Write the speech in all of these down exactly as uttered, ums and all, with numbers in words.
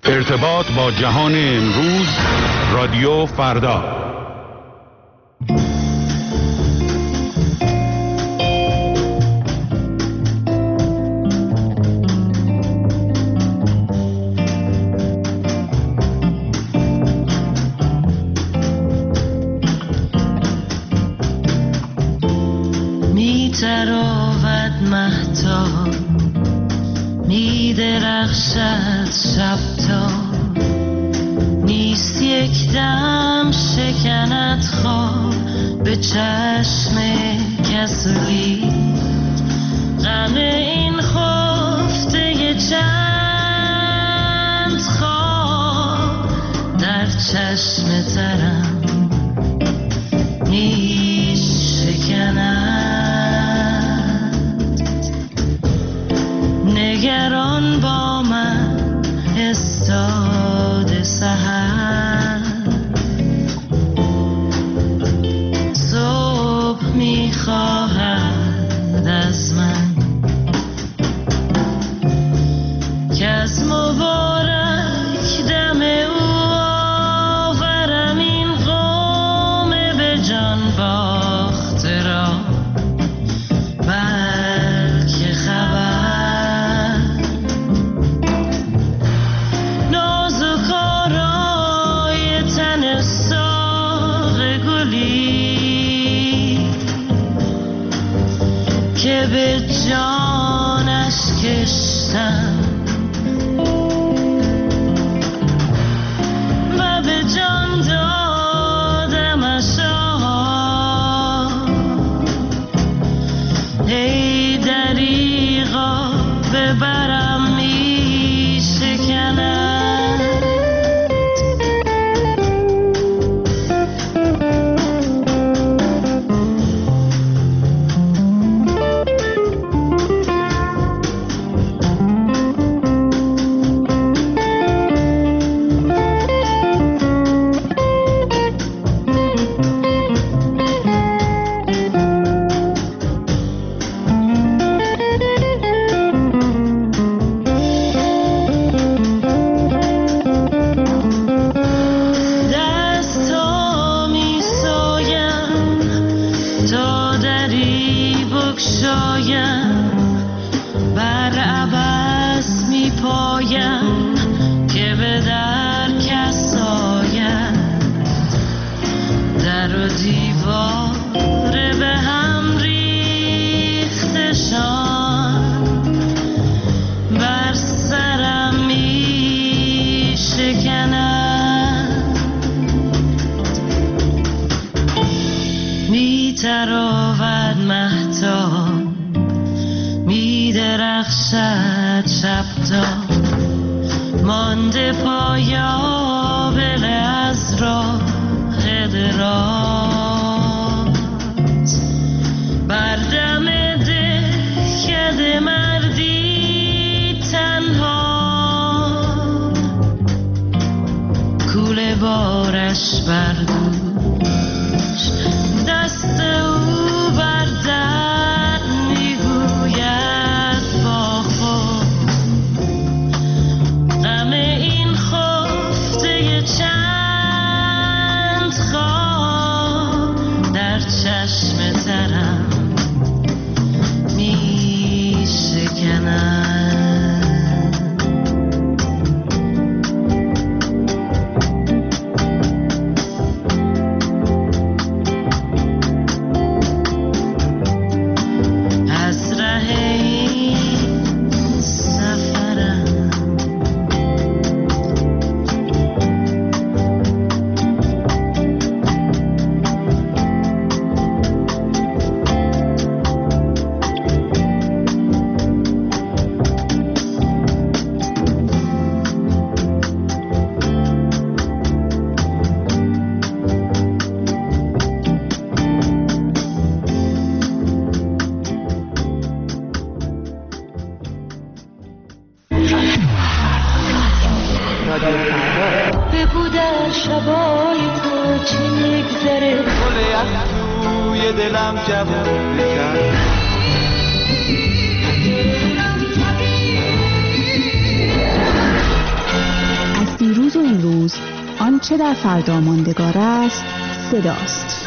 ارتباط با جهان امروز، رادیو فردا. می‌تراود مهتاب، می‌درخشد شب تا، نیست یک دم شکند خواب به چشم کسولی. غم این خفته چند خواب در چشم ترم می شکند. نگران با من استاد سحر، صبح میخواهد از من که از مبارک دم او آورم این قوم به جان باخته را. بلکه خبر نازک آرای تن ساق گلی که به جانش کشتم و به جان دادمش. ای دریغا ببرم می شکند. می‌تراود مهتاب، می‌درخشد شب تا، مانده پایابل از راه دراز. بر دم دهکده مردی تنها، کوله بارش بر دوش، دست او بر درد میگوید با خود. غم این خفته چند خواب در چشم ترم می شکند. بگو در شبای تو چی میگذره، گل افروی دلم جوون بکن. امروز، آنچه در فردا ماندگار است صداست.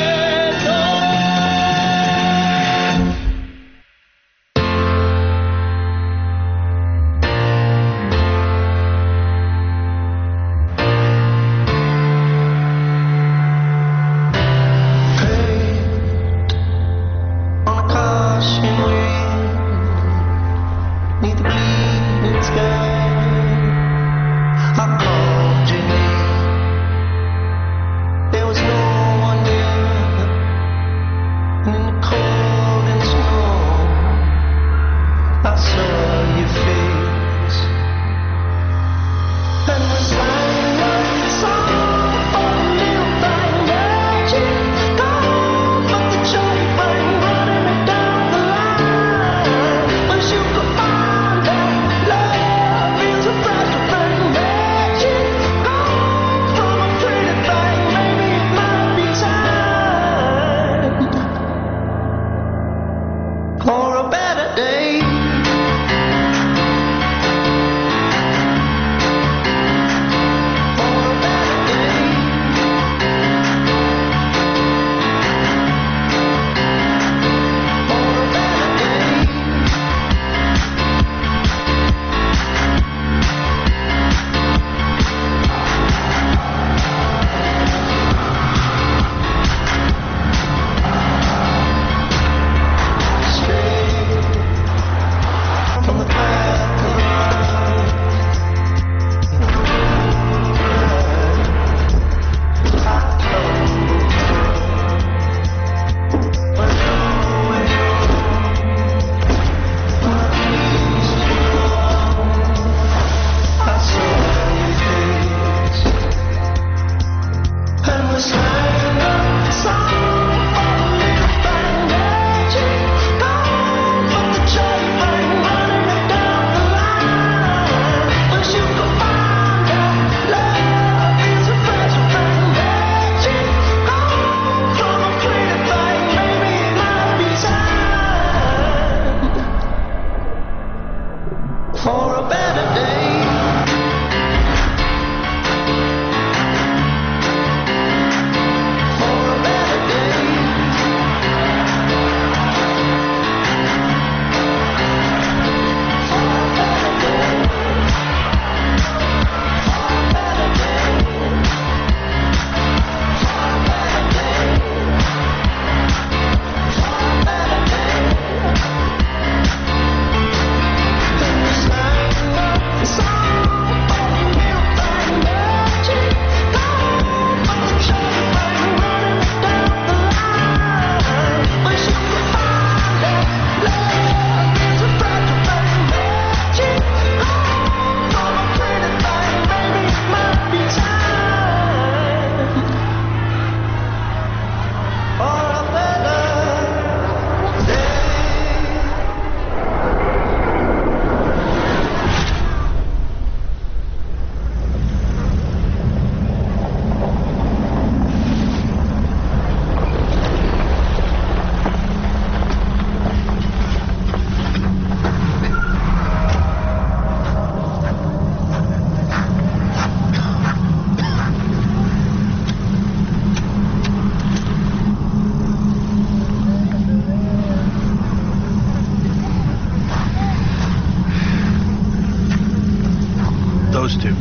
Those two.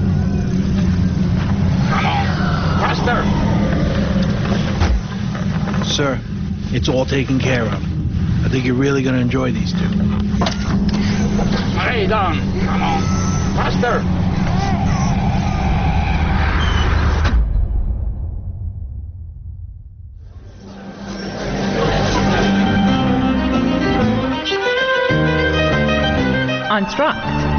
Come on, faster! Sir, it's all taken care of. I think you're really going to enjoy these two. Hurry, Don. Come on, faster! آنتراکت،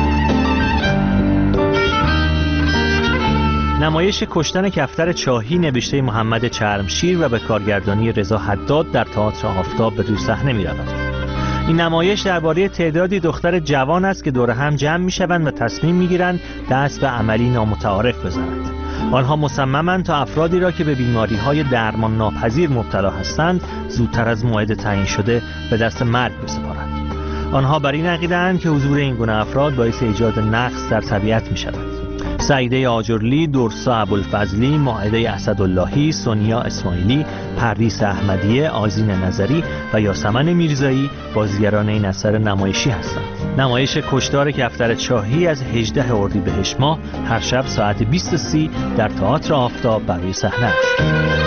نمایش کشتن کفتر چاهی نوشته محمد چرمشیر و به کارگردانی رضا حداد در تئاتر آفتاب به روی صحنه می‌رود. این نمایش درباره تعدادی دختر جوان است که دور هم جمع می‌شوند و تصمیم می‌گیرند دست به عملی نامتعارف بزنند. آنها مصممند تا افرادی را که به بیماری‌های درمان ناپذیر مبتلا هستند زودتر از موعد تعیین شده به دست مرگ بسپارند. آنها بر این عقیده‌اند که حضور این گونه افراد باعث ایجاد نقص در طبیعت می‌شود. سعیده آجرلی، درسا ابوالفضلی، مائده اسداللهی، سونیا اسماعیلی، پرویز احمدیه، آذین نظری و یاسمن میرزایی بازیگران این اثر نمایشی هستند. نمایش کشتار کفتر چاهی از هجدهم اردیبهشت ماه هر شب ساعت بیست و سی در تئاتر آفتاب بر روی صحنه است.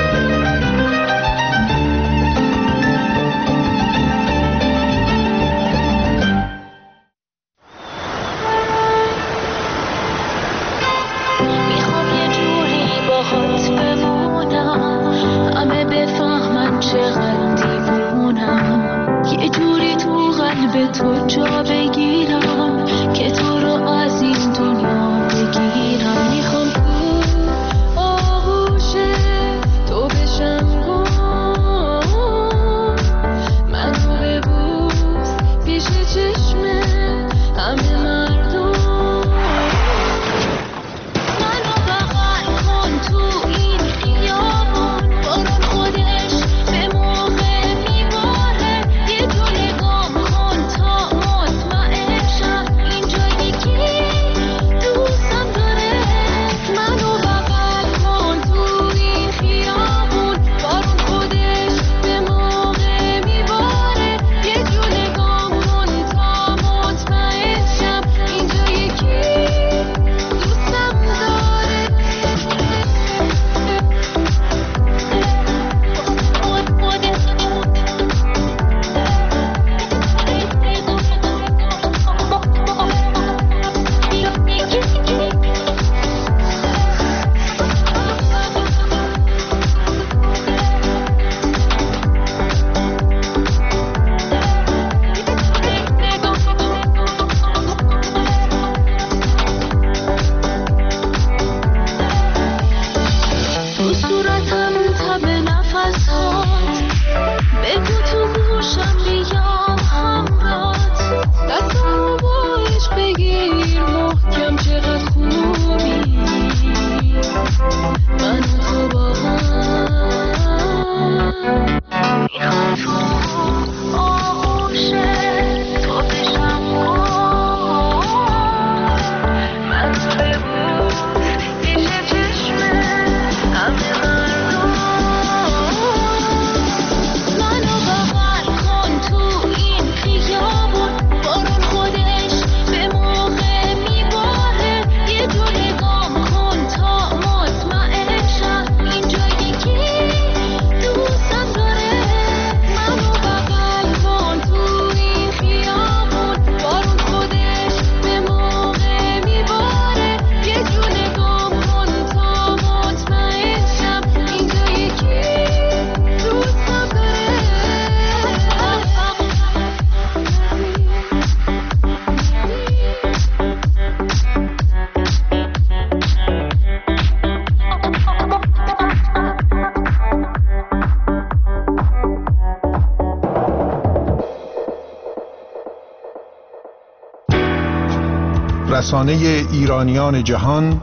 رسانه ایرانیان جهان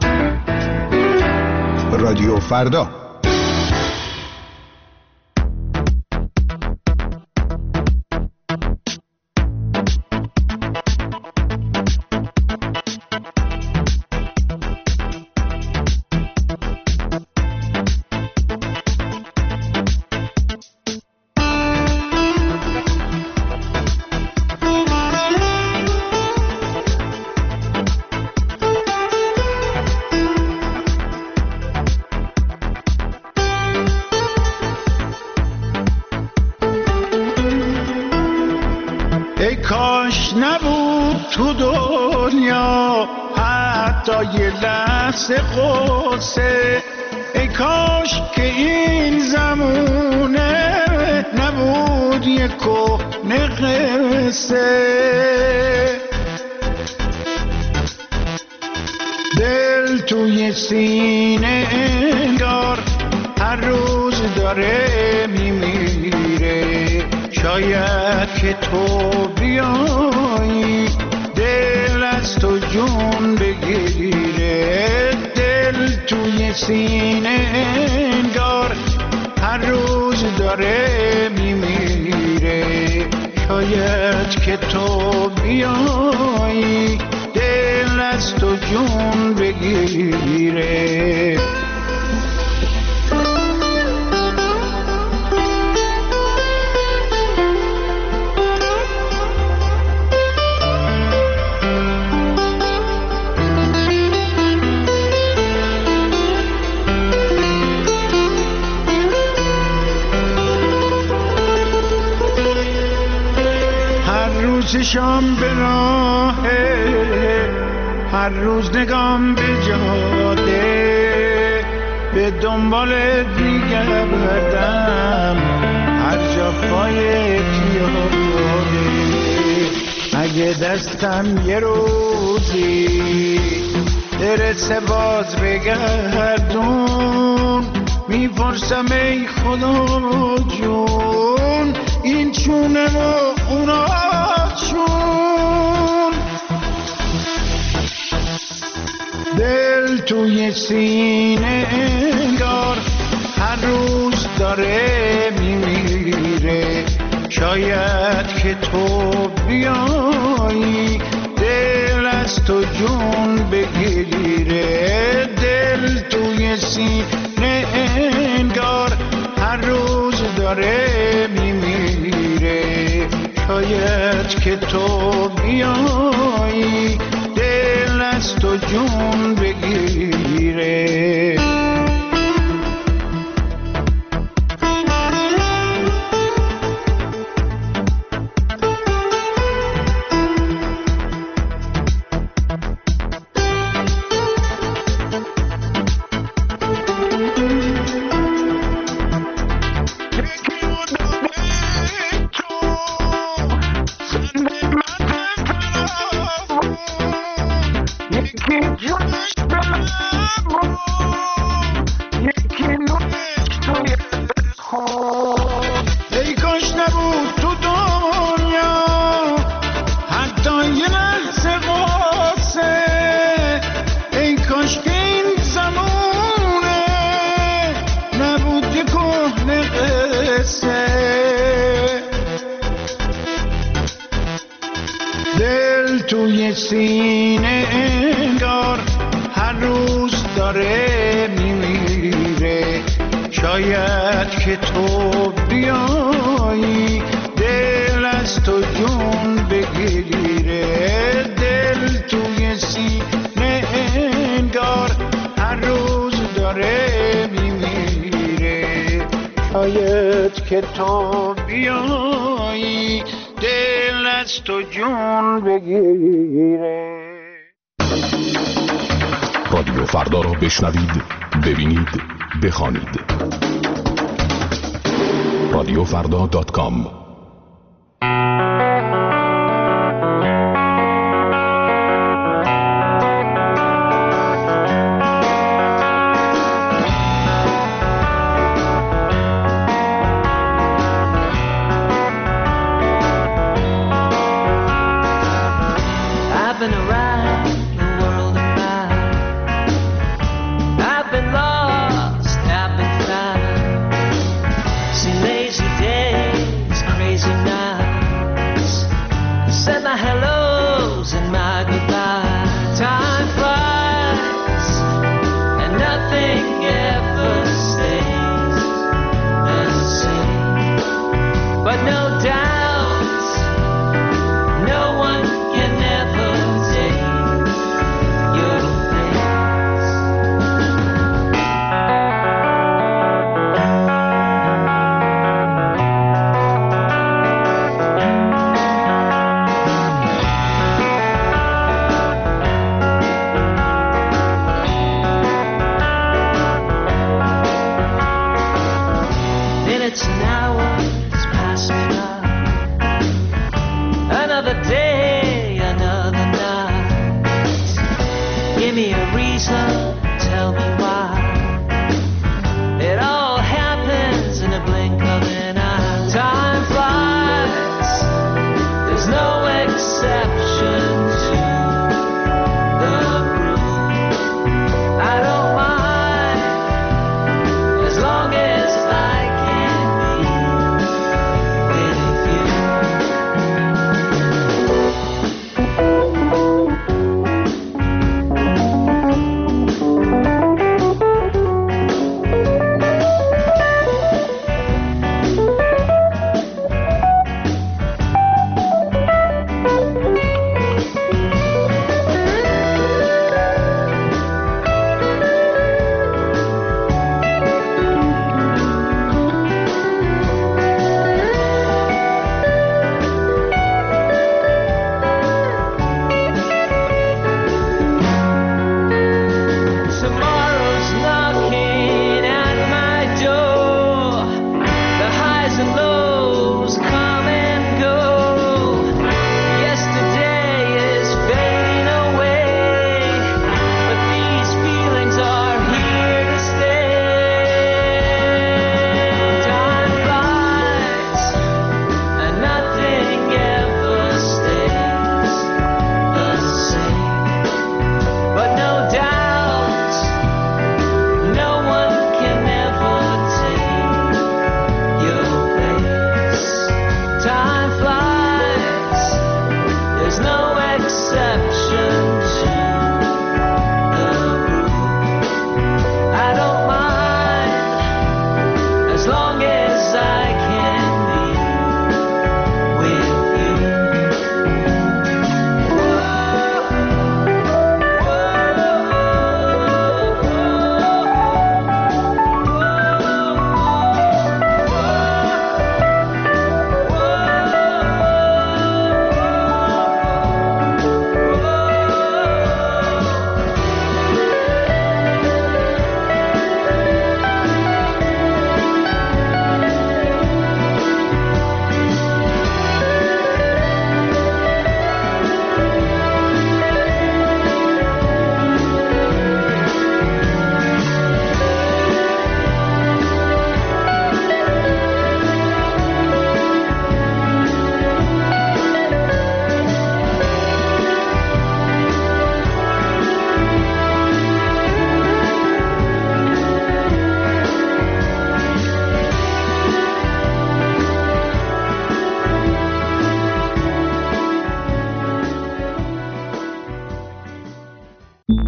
رادیو فردا. کاش نبود تو دنیا حتی یه لحظه قصه، ای کاش که این زمونه نبود یه کهنه قصه. دل توی سینه انگار هر روز داره میمیره، شاید که تو بیایی دل از تو جون بگیره. دل توی سینه انگار هر روز داره میمیره، شاید که تو بیایی دل دل از تو جون بگیره. چشام به راهه، هر روز نگام به جاده، به دنبالت میگردم هر جا پای پیاده. اگه دستم یه روزی برسه باز بگردون، میپرسم ای خدا جون این چونه و اونا چون. دل توی سینه انگار هر روز داره میمیره، شاید که تو بیایی دل از تو جون بگیره. دل توی سینه انگار هر روز داره میمیره، شاید که تو بیایی دل از تو جون بگیره. ای کاش نبود تو دنیا حتی یه لحظه واسه، ای کاش که این زمونه نبود یه کهنه قصه. دل توی سینه انگار هر روز داره میمیره، شاید که تو بیایی دل از تو جون بگیره. دل توی سینه انگار هر روز داره میمیره، شاید که تو بیایی دل از تو جون بگیره. رادیو فردا را بشنوید، ببینید، بخوانید. رادیو فردا دات کام.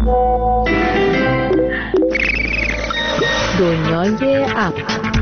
دنیای اپ.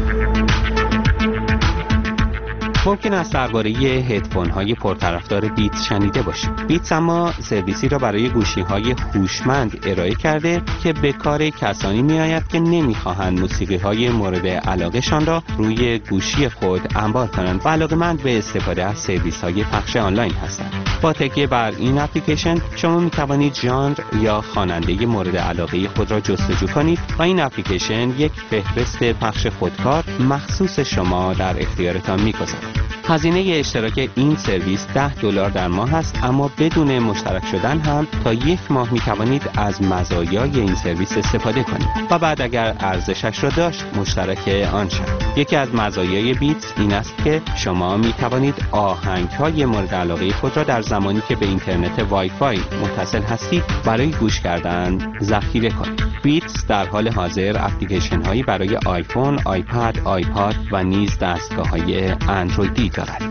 ممکن است درباره هدفون های پرطرفدار بیتس شنیده باشید. بیتس اما سرویسی را برای گوشی های هوشمند ارائه کرده که به کار کسانی می آید که نمی خواهند موسیقی های مورد علاقهشان را روی گوشی خود انبار کنند و علاقه‌مند به استفاده از سرویس های پخش آنلاین هستند. با تکیه بر این اپلیکیشن شما می توانید ژانر یا خواننده مورد علاقه خود را جستجو کنید و این اپلیکیشن یک فهرست پخش خودکار مخصوص شما در اختیارتان می‌گذارد. هزینه اشتراک این سرویس ده دلار در ماه است، اما بدون مشترک شدن هم تا یک ماه می توانید از مزایای این سرویس استفاده کنید و بعد اگر ارزشش را داشت مشترک آن شد. یکی از مزایای بیتس این است که شما می توانید آهنگ‌های مورد علاقه خود را در زمانی که به اینترنت وای فای متصل هستید برای گوش کردن ذخیره کنید. بیتس در حال حاضر اپلیکیشن هایی برای آیفون، آیپد، آیپاد و نیز دستگاه های اندرویدی دارد.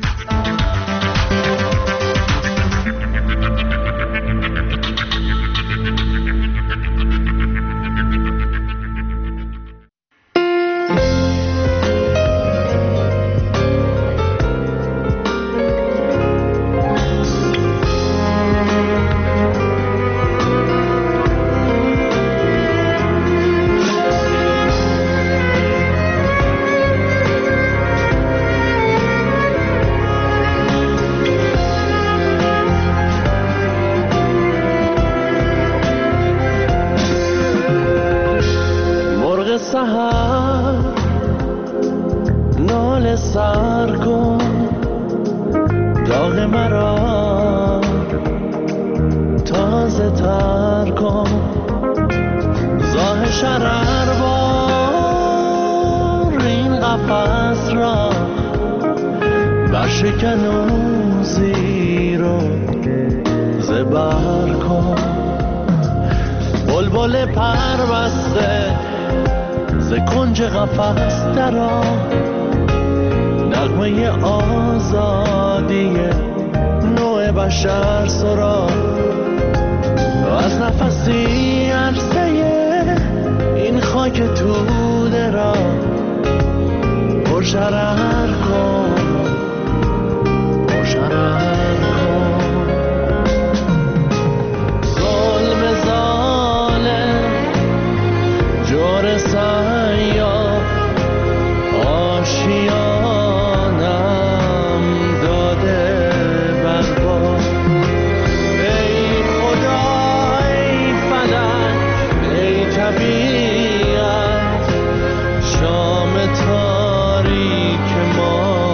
شام تاریک ما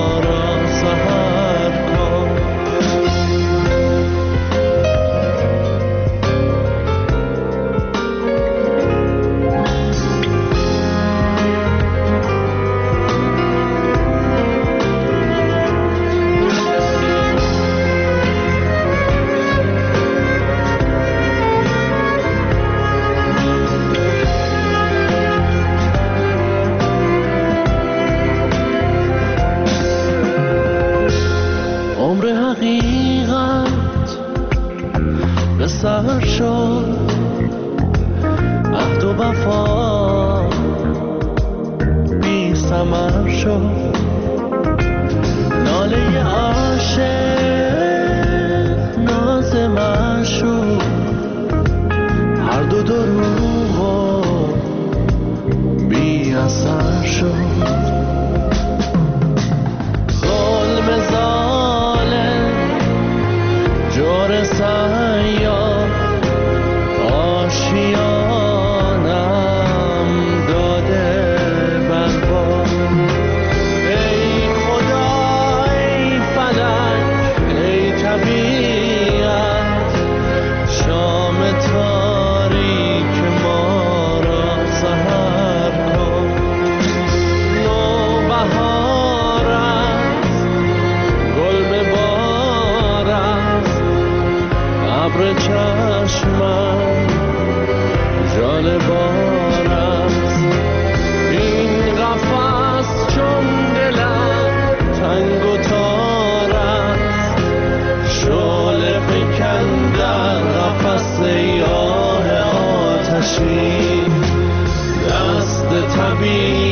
بگیری دست طبیعت